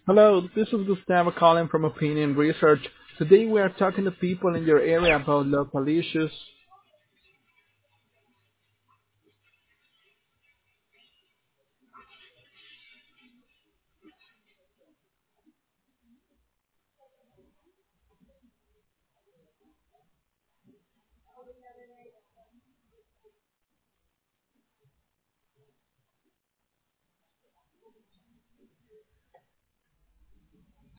Hello, this is Gustavo calling from Opinion Research. Today we are talking to people in your area about local issues.